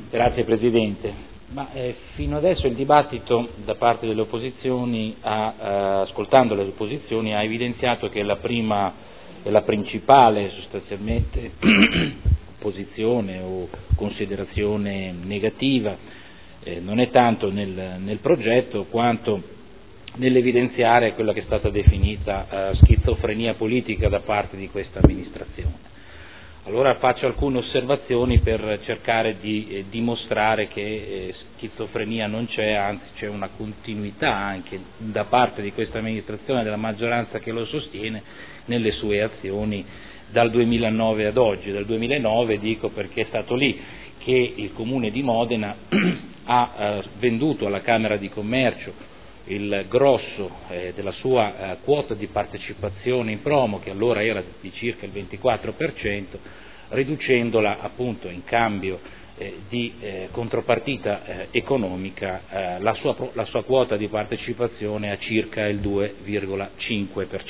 Grazie Presidente. Fino adesso il dibattito da parte delle opposizioni, ascoltando le opposizioni, ha evidenziato che la prima e la principale sostanzialmente posizione o considerazione negativa non è tanto nel progetto quanto nell'evidenziare quella che è stata definita schizofrenia politica da parte di questa amministrazione. Allora faccio alcune osservazioni per cercare di dimostrare che schizofrenia non c'è, anzi c'è una continuità anche da parte di questa amministrazione e della maggioranza che lo sostiene nelle sue azioni dal 2009 ad oggi. Dal 2009 dico perché è stato lì che il Comune di Modena ha venduto alla Camera di Commercio il grosso della sua quota di partecipazione in promo, che allora era di circa il 24%, riducendola appunto in cambio di contropartita economica la sua quota di partecipazione a circa il 2,5%.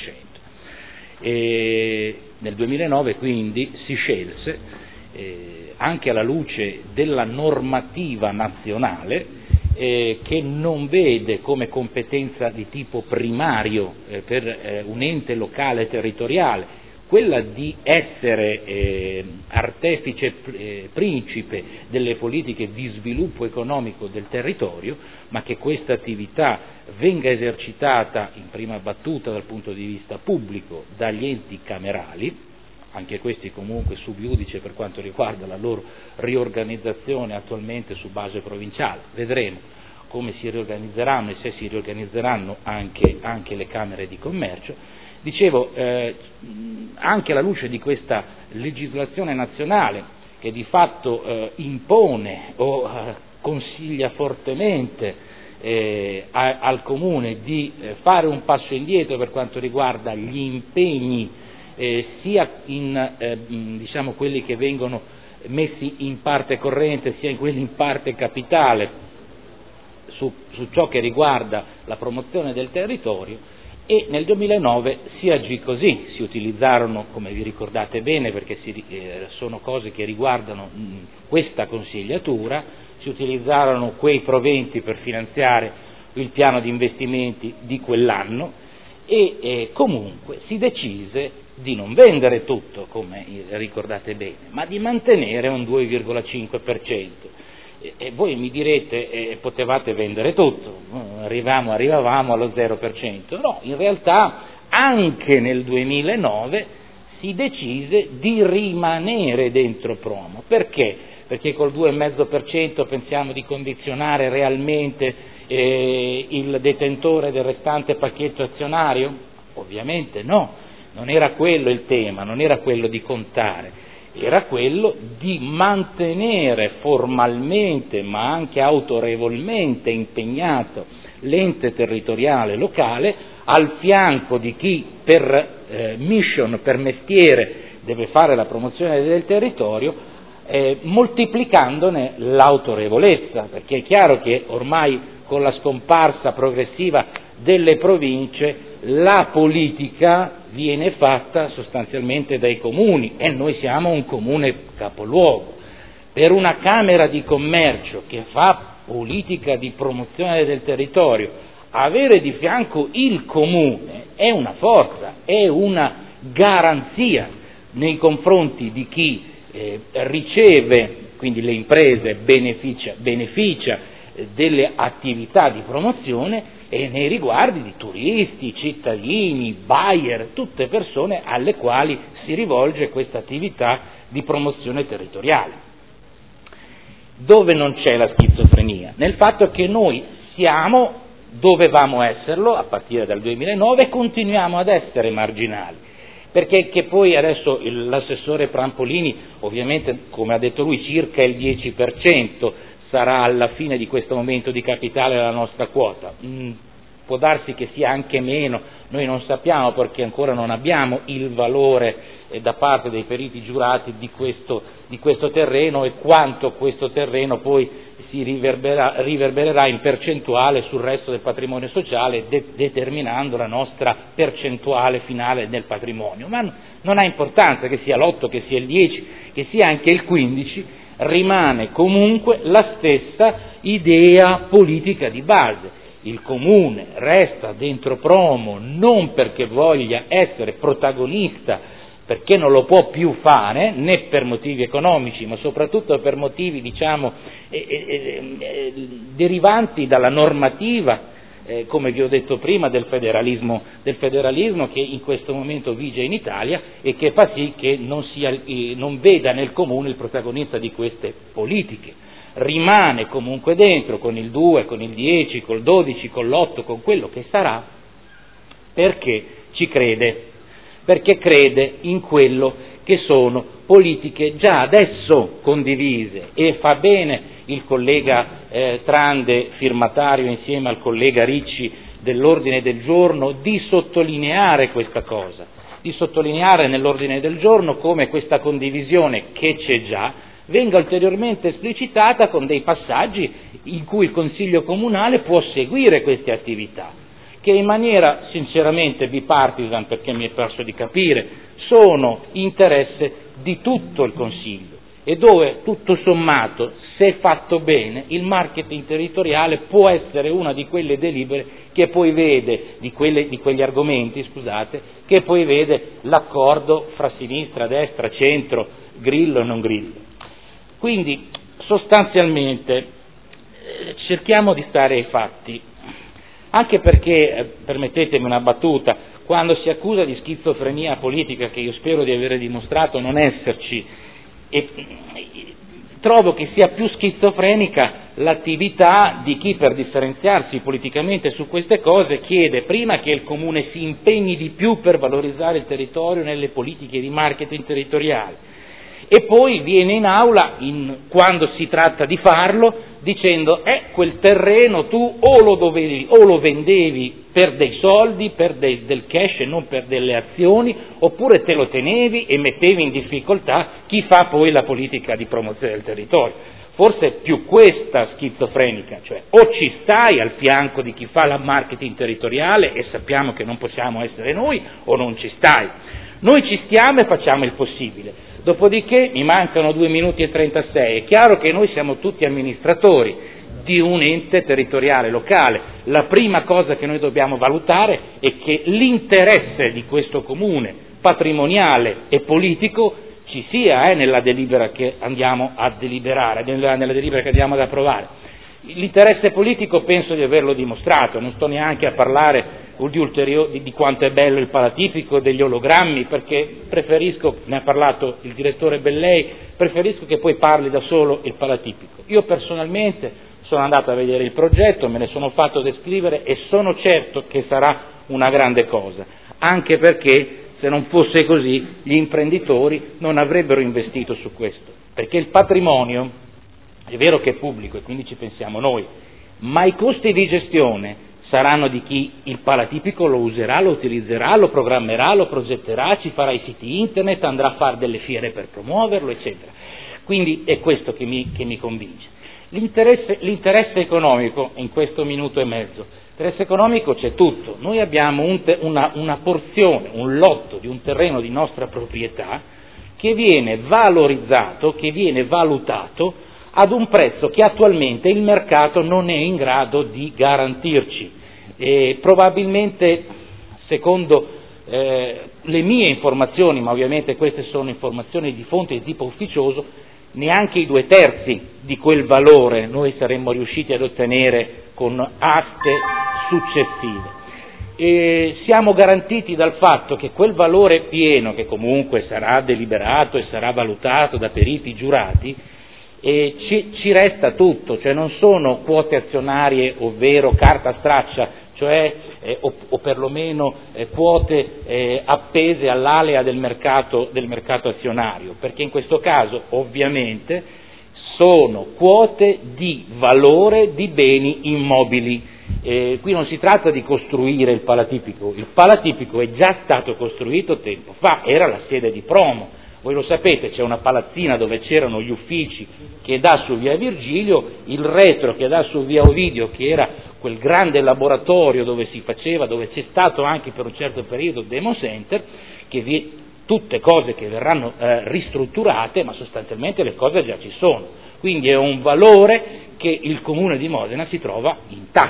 Nel 2009 quindi si scelse, anche alla luce della normativa nazionale, che non vede come competenza di tipo primario per un ente locale territoriale quella di essere artefice principe delle politiche di sviluppo economico del territorio, ma che questa attività venga esercitata in prima battuta dal punto di vista pubblico dagli enti camerali, anche questi comunque sub iudice per quanto riguarda la loro riorganizzazione attualmente su base provinciale. Vedremo come si riorganizzeranno e se si riorganizzeranno anche le Camere di Commercio. Dicevo, anche alla luce di questa legislazione nazionale che di fatto impone o consiglia fortemente al Comune di fare un passo indietro per quanto riguarda gli impegni sia in diciamo quelli che vengono messi in parte corrente sia in quelli in parte capitale su ciò che riguarda la promozione del territorio, e nel 2009 si agì così, si utilizzarono, come vi ricordate bene perché sono cose che riguardano questa consigliatura, si utilizzarono quei proventi per finanziare il piano di investimenti di quell'anno e comunque si decise di non vendere tutto, come ricordate bene, ma di mantenere un 2,5%. E voi mi direte, potevate vendere tutto, arrivavamo allo 0%. No, in realtà anche nel 2009 si decise di rimanere dentro promo. Perché? Perché col 2,5% pensiamo di condizionare realmente il detentore del restante pacchetto azionario? Ovviamente no, non era quello il tema, non era quello di contare. Era quello di mantenere formalmente ma anche autorevolmente impegnato l'ente territoriale locale al fianco di chi per mission, per mestiere deve fare la promozione del territorio, moltiplicandone l'autorevolezza, perché è chiaro che ormai con la scomparsa progressiva delle province la politica viene fatta sostanzialmente dai comuni e noi siamo un comune capoluogo. Per una Camera di Commercio che fa politica di promozione del territorio, avere di fianco il comune è una forza, è una garanzia nei confronti di chi riceve, quindi le imprese, beneficia delle attività di promozione, e nei riguardi di turisti, cittadini, buyer, tutte persone alle quali si rivolge questa attività di promozione territoriale. Dove non c'è la schizofrenia? Nel fatto che noi dovevamo esserlo a partire dal 2009 e continuiamo ad essere marginali, perché che poi adesso l'assessore Prampolini, ovviamente come ha detto lui circa il 10% sarà alla fine di questo momento di capitale la nostra quota, può darsi che sia anche meno, noi non sappiamo perché ancora non abbiamo il valore da parte dei periti giurati di questo terreno e quanto questo terreno poi si riverbererà in percentuale sul resto del patrimonio sociale, determinando la nostra percentuale finale del patrimonio, ma non ha importanza che sia l'8, che sia il 10, che sia anche il 15, rimane comunque la stessa idea politica di base. Il Comune resta dentro Promo non perché voglia essere protagonista, perché non lo può più fare, né per motivi economici, ma soprattutto per motivi, derivanti dalla normativa, come vi ho detto prima, del federalismo che in questo momento vige in Italia e che fa sì che non veda nel Comune il protagonista di queste politiche. Rimane comunque dentro con il 2, con il 10, col 12, con l'8, con quello che sarà, perché ci crede, perché crede in quello che sono politiche già adesso condivise, e fa bene il collega Trande, firmatario insieme al collega Ricci dell'ordine del giorno, di sottolineare questa cosa, di sottolineare nell'ordine del giorno come questa condivisione che c'è già venga ulteriormente esplicitata con dei passaggi in cui il Consiglio Comunale può seguire queste attività, che in maniera sinceramente bipartisan, perché mi è perso di capire, sono interesse di tutto il Consiglio, e dove tutto sommato, se fatto bene, il marketing territoriale può essere una di quelle delibere che poi vede, di quegli argomenti, scusate, che poi vede l'accordo fra sinistra, destra, centro, Grillo e non Grillo. Quindi sostanzialmente cerchiamo di stare ai fatti, anche perché, permettetemi una battuta, quando si accusa di schizofrenia politica, che io spero di avere dimostrato non esserci, trovo che sia più schizofrenica l'attività di chi, per differenziarsi politicamente su queste cose, chiede prima che il Comune si impegni di più per valorizzare il territorio nelle politiche di marketing territoriale, e poi viene in aula, quando si tratta di farlo, dicendo quel terreno tu o lo vendevi per dei soldi, per del cash e non per delle azioni, oppure te lo tenevi e mettevi in difficoltà chi fa poi la politica di promozione del territorio. Forse è più questa schizofrenica, cioè o ci stai al fianco di chi fa la marketing territoriale, e sappiamo che non possiamo essere noi, o non ci stai. Noi ci stiamo e facciamo il possibile. Dopodiché mi mancano 2 minuti e 36, è chiaro che noi siamo tutti amministratori di un ente territoriale locale. La prima cosa che noi dobbiamo valutare è che l'interesse di questo comune, patrimoniale e politico, ci sia nella delibera che andiamo a deliberare, nella delibera che andiamo ad approvare. L'interesse politico penso di averlo dimostrato, non sto neanche a parlare di quanto è bello il palatipico, degli ologrammi, perché preferisco, ne ha parlato il direttore Bellei, preferisco che poi parli da solo il palatipico. Io personalmente sono andato a vedere il progetto, me ne sono fatto descrivere e sono certo che sarà una grande cosa, anche perché se non fosse così gli imprenditori non avrebbero investito su questo, perché il patrimonio è vero che è pubblico e quindi ci pensiamo noi, ma i costi di gestione saranno di chi il palatipico lo userà, lo utilizzerà, lo programmerà, lo progetterà, ci farà i siti internet, andrà a fare delle fiere per promuoverlo, eccetera. Quindi è questo che mi convince. L'interesse economico, in questo minuto e mezzo, l'interesse economico c'è tutto. Noi abbiamo una porzione, un lotto di un terreno di nostra proprietà che viene valorizzato, che viene valutato ad un prezzo che attualmente il mercato non è in grado di garantirci. Probabilmente, secondo le mie informazioni, ma ovviamente queste sono informazioni di fonte di tipo ufficioso, neanche i 2/3 di quel valore noi saremmo riusciti ad ottenere con aste successive. Siamo garantiti dal fatto che quel valore pieno, che comunque sarà deliberato e sarà valutato da periti giurati, ci resta tutto, cioè non sono quote azionarie, ovvero carta straccia, cioè o perlomeno quote appese all'alea del mercato azionario, perché in questo caso ovviamente sono quote di valore di beni immobili. Qui non si tratta di costruire il palatipico è già stato costruito tempo fa, era la sede di Promo. Voi lo sapete, c'è una palazzina dove c'erano gli uffici che dà su via Virgilio, il retro che dà su via Ovidio, che era quel grande laboratorio dove c'è stato anche per un certo periodo Demo Center, tutte cose che verranno ristrutturate, ma sostanzialmente le cose già ci sono, quindi è un valore che il Comune di Modena si trova in tasca.